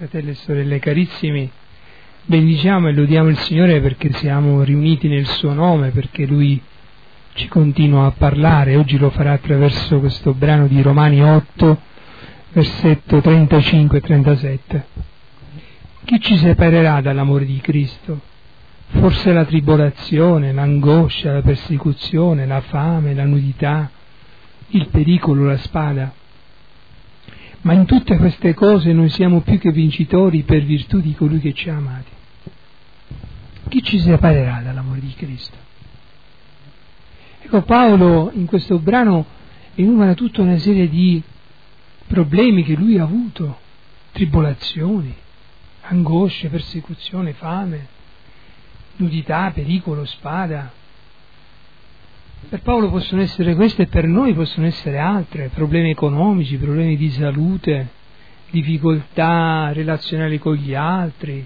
Fratelli e sorelle carissimi, benediciamo e lodiamo il Signore perché siamo riuniti nel Suo nome, perché Lui ci continua a parlare. Oggi lo farà attraverso questo brano di Romani 8, versetto 35 e 37. Chi ci separerà dall'amore di Cristo? Forse la tribolazione, l'angoscia, la persecuzione, la fame, la nudità, il pericolo, la spada? Ma in tutte queste cose noi siamo più che vincitori per virtù di colui che ci ha amati. Chi ci separerà dall'amore di Cristo? Ecco, Paolo in questo brano enumera tutta una serie di problemi che lui ha avuto, tribolazioni, angosce, persecuzione, fame, nudità, pericolo, spada. Per Paolo possono essere queste e per noi possono essere altre, problemi economici, problemi di salute, difficoltà relazionali con gli altri,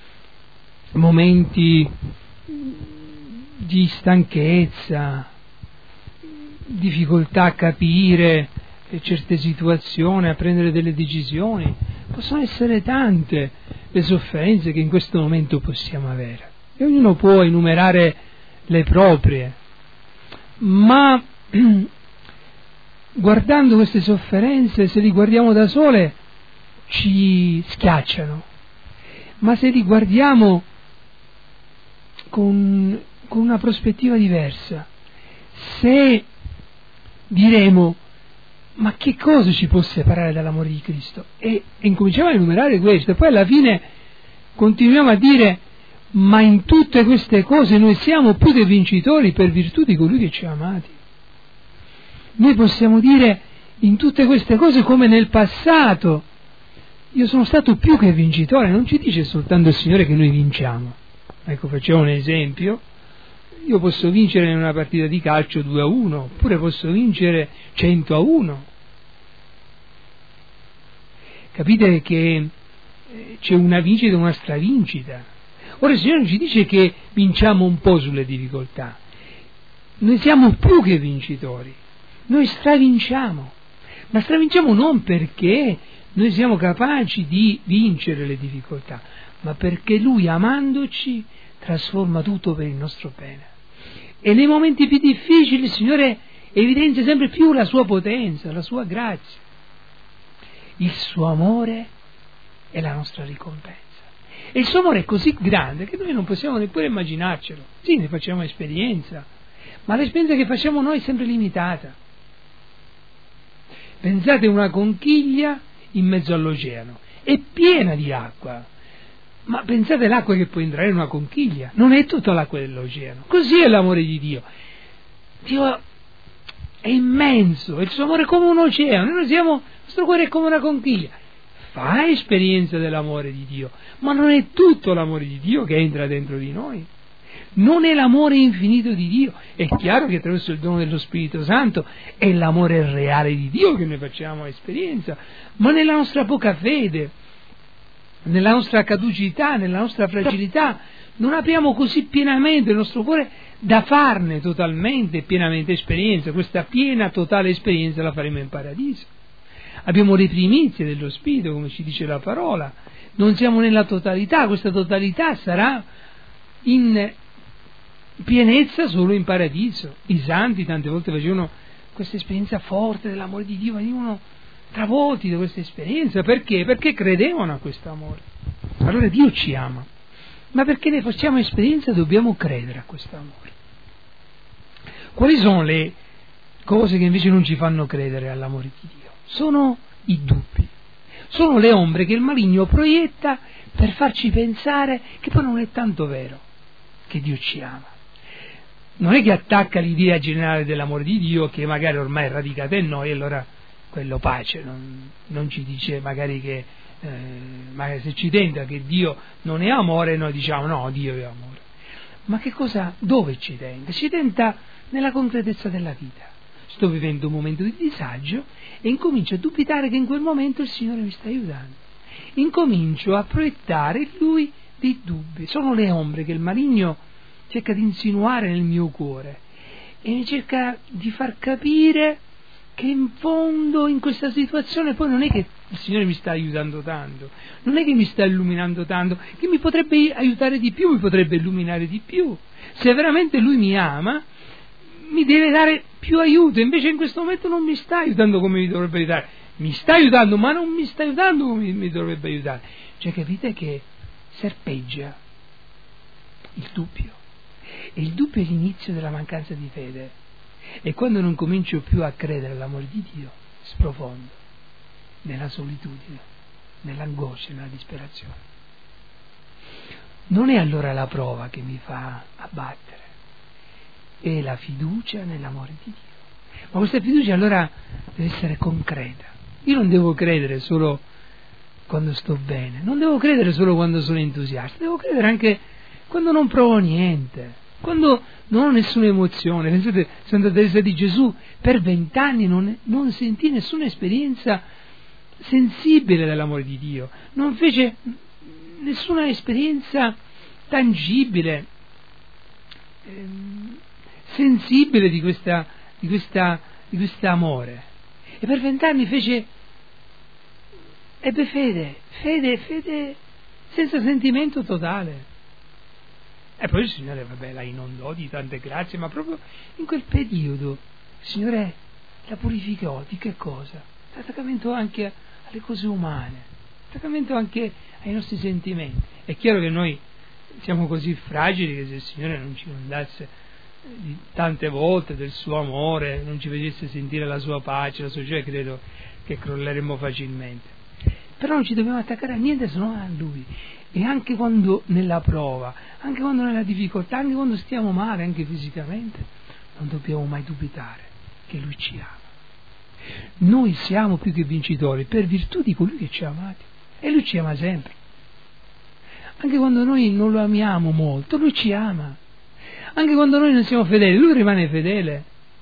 momenti di stanchezza, difficoltà a capire certe situazioni, a prendere delle decisioni. Possono essere tante le sofferenze che in questo momento possiamo avere e ognuno può enumerare le proprie. Ma guardando queste sofferenze, se li guardiamo da sole, ci schiacciano, ma se li guardiamo con una prospettiva diversa, se diremo ma che cosa ci può separare dall'amore di Cristo? E incominciamo a enumerare questo, e poi alla fine continuiamo a dire ma in tutte queste cose noi siamo più che vincitori per virtù di colui che ci ha amati. Noi possiamo dire in tutte queste cose come nel passato, io sono stato più che vincitore. Non ci dice soltanto il Signore che noi vinciamo. Ecco, facciamo un esempio: io posso vincere in una partita di calcio 2-1, oppure posso vincere 100-1. Capite che c'è una vincita e una stravincita. Ora il Signore ci dice che vinciamo un po' sulle difficoltà. Noi siamo più che vincitori, noi stravinciamo, ma stravinciamo non perché noi siamo capaci di vincere le difficoltà, ma perché Lui, amandoci, trasforma tutto per il nostro bene. E nei momenti più difficili il Signore evidenzia sempre più la Sua potenza, la Sua grazia. Il Suo amore è la nostra ricompensa. E il Suo amore è così grande che noi non possiamo neppure immaginarcelo. Sì, ne facciamo esperienza, ma l'esperienza che facciamo noi è sempre limitata. Pensate a una conchiglia in mezzo all'oceano, è piena di acqua, ma pensate all'acqua che può entrare in una conchiglia, non è tutta l'acqua dell'oceano. Così è l'amore di Dio. Dio è immenso, il Suo amore è come un oceano, il nostro cuore è come una conchiglia. Fa esperienza dell'amore di Dio, ma non è tutto l'amore di Dio che entra dentro di noi. Non è l'amore infinito di Dio. È chiaro che attraverso il dono dello Spirito Santo è l'amore reale di Dio che noi facciamo esperienza, ma nella nostra poca fede, nella nostra caducità, nella nostra fragilità, non apriamo così pienamente il nostro cuore da farne totalmente e pienamente esperienza. Questa piena, totale esperienza la faremo in paradiso. Abbiamo le primizie dello Spirito, come ci dice la parola. Non siamo nella totalità, questa totalità sarà in pienezza solo in paradiso. I santi tante volte facevano questa esperienza forte dell'amore di Dio, venivano travolti da questa esperienza. Perché? Perché credevano a questo amore. Allora Dio ci ama, ma perché ne facciamo esperienza dobbiamo credere a questo amore. Quali sono le cose che invece non ci fanno credere all'amore di Dio? Sono i dubbi, sono le ombre che il maligno proietta per farci pensare che poi non è tanto vero che Dio ci ama. Non è che attacca l'idea generale dell'amore di Dio, che magari ormai è radicata in noi, e allora quello pace, non ci dice magari che magari se ci tenta che Dio non è amore, noi diciamo no, Dio è amore. Ma che cosa, dove ci tenta? Ci tenta nella concretezza della vita. Sto vivendo un momento di disagio e incomincio a dubitare che in quel momento il Signore mi sta aiutando. Incomincio a proiettare in Lui dei dubbi. Sono le ombre che il maligno cerca di insinuare nel mio cuore e mi cerca di far capire che in fondo in questa situazione poi non è che il Signore mi sta aiutando tanto, non è che mi sta illuminando tanto, che mi potrebbe aiutare di più, mi potrebbe illuminare di più. Se veramente Lui mi ama, mi deve dare più aiuto, invece in questo momento non mi sta aiutando come mi dovrebbe aiutare, mi sta aiutando ma non mi sta aiutando come mi dovrebbe aiutare. Cioè capite che serpeggia il dubbio, e il dubbio è l'inizio della mancanza di fede, e quando non comincio più a credere all'amore di Dio sprofondo nella solitudine, nell'angoscia, nella disperazione. Non è allora la prova che mi fa abbattere, è la fiducia nell'amore di Dio. Ma questa fiducia allora deve essere concreta. Io non devo credere solo quando sto bene, non devo credere solo quando sono entusiasta, devo credere anche quando non provo niente, quando non ho nessuna emozione. Pensate, Santa Teresa di Gesù per 20 anni non sentì nessuna esperienza sensibile dell'amore di Dio, non fece nessuna esperienza tangibile, sensibile di questo amore, e per 20 anni ebbe fede senza sentimento totale. E poi il Signore, la inondò di tante grazie, ma proprio in quel periodo il Signore la purificò. Di che cosa? L'attaccamento anche alle cose umane, l'attaccamento anche ai nostri sentimenti. È chiaro che noi siamo così fragili che se il Signore non ci inondasse tante volte del suo amore, non ci facesse sentire la sua pace, la sua gioia, credo che crolleremmo facilmente. Però non ci dobbiamo attaccare a niente se non a Lui. E anche quando nella prova, anche quando nella difficoltà, anche quando stiamo male, anche fisicamente, non dobbiamo mai dubitare che Lui ci ama. Noi siamo più che vincitori per virtù di colui che ci ha amati, e Lui ci ama sempre. Anche quando noi non lo amiamo molto, Lui ci ama. Anche quando noi non siamo fedeli, Lui rimane fedele.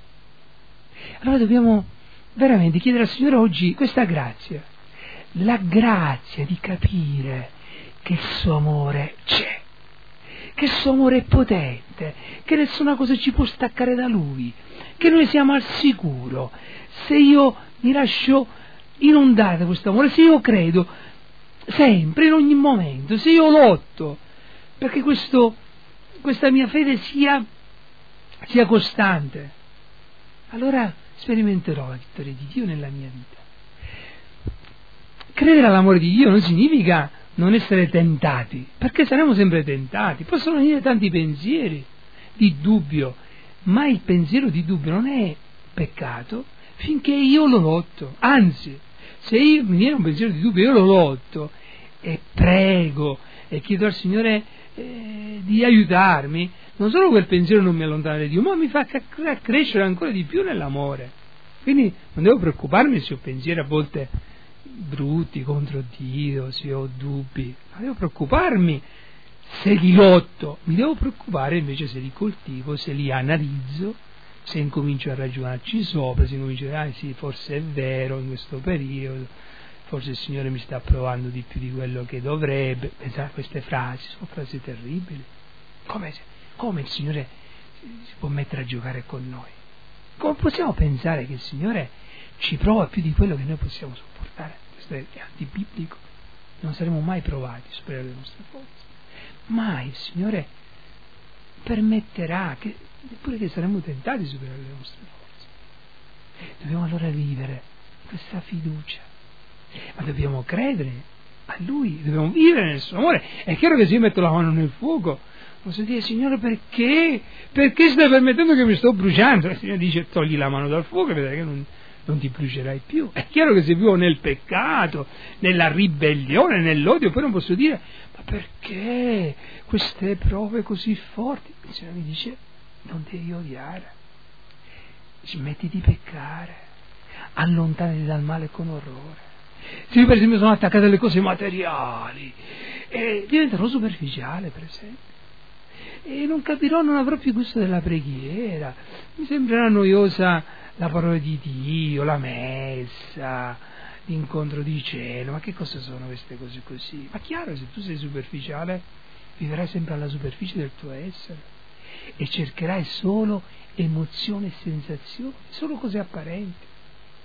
Allora dobbiamo veramente chiedere al Signore oggi questa grazia, la grazia di capire che il suo amore c'è, che il suo amore è potente, che nessuna cosa ci può staccare da Lui, che noi siamo al sicuro. Se io mi lascio inondare da questo amore, se io credo sempre, in ogni momento, se io lotto perché questa mia fede sia costante, allora sperimenterò la vittoria di Dio nella mia vita. Credere all'amore di Dio non significa non essere tentati, perché saremo sempre tentati. Possono venire tanti pensieri di dubbio, ma il pensiero di dubbio non è peccato finché io lo lotto. Anzi, se mi viene un pensiero di dubbio, io lo lotto e prego e chiedo al Signore di aiutarmi, non solo quel pensiero non mi allontana da Dio, ma mi fa crescere ancora di più nell'amore. Quindi non devo preoccuparmi se ho pensieri a volte brutti contro Dio, se ho dubbi, non devo preoccuparmi se li lotto, mi devo preoccupare invece se li coltivo, se li analizzo, se incomincio a ragionarci sopra, se incomincio a dire sì, forse è vero in questo periodo, forse il Signore mi sta provando di più di quello che dovrebbe. Pensate a queste frasi, sono frasi terribili. Come il Signore si può mettere a giocare con noi? Come possiamo pensare che il Signore ci prova più di quello che noi possiamo sopportare? Questo è antibiblico. Non saremo mai provati superiori alle nostre forze. Mai il Signore permetterà neppure che saremo tentati superiori alle nostre forze. Dobbiamo allora vivere questa fiducia, ma dobbiamo credere a Lui, dobbiamo vivere nel suo amore. È chiaro che se io metto la mano nel fuoco posso dire: Signore, perché stai permettendo che mi sto bruciando? Il Signore dice: togli la mano dal fuoco e vedrai che non ti brucerai più. È chiaro che se vivo nel peccato, nella ribellione, nell'odio, poi non posso dire: ma perché queste prove così forti? Il Signore mi dice: non devi odiare, smetti di peccare, allontanati dal male con orrore. Se io per esempio sono attaccato alle cose materiali diventerò superficiale, per esempio, e non capirò, non avrò più gusto della preghiera, mi sembrerà noiosa la parola di Dio, la messa, l'incontro di cielo. Ma che cosa sono queste cose così? Ma chiaro, se tu sei superficiale vivrai sempre alla superficie del tuo essere e cercherai solo emozioni e sensazioni, solo cose apparenti.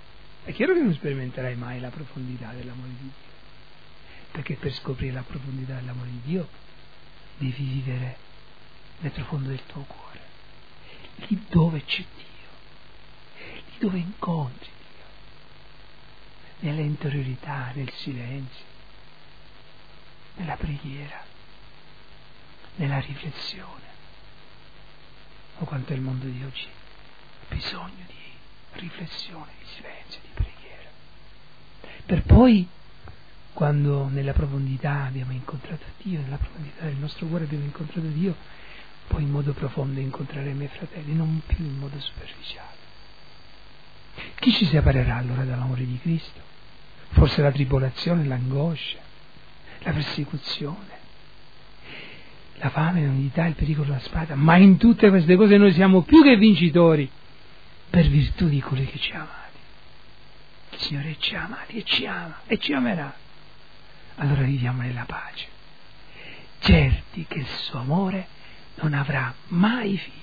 È chiaro che non sperimenterai mai la profondità dell'amore di Dio, perché per scoprire la profondità dell'amore di Dio devi vivere nel profondo del tuo cuore, lì dove c'è Dio, lì dove incontri Dio, nella interiorità, nel silenzio, nella preghiera, nella riflessione. O quanto il mondo di oggi ha bisogno di riflessione, di silenzio, di preghiera, per poi, quando nella profondità abbiamo incontrato Dio, nella profondità del nostro cuore abbiamo incontrato Dio, poi in modo profondo incontreremo i fratelli, non più in modo superficiale. Chi ci separerà allora dall'amore di Cristo? Forse la tribolazione, l'angoscia, la persecuzione, la fame, l'umidità, il pericolo della spada, ma in tutte queste cose noi siamo più che vincitori per virtù di colui che ci ha amati. Il Signore ci ha amati e ci ama e ci amerà. Allora viviamo nella pace, certi che il suo amore non avrà mai fine.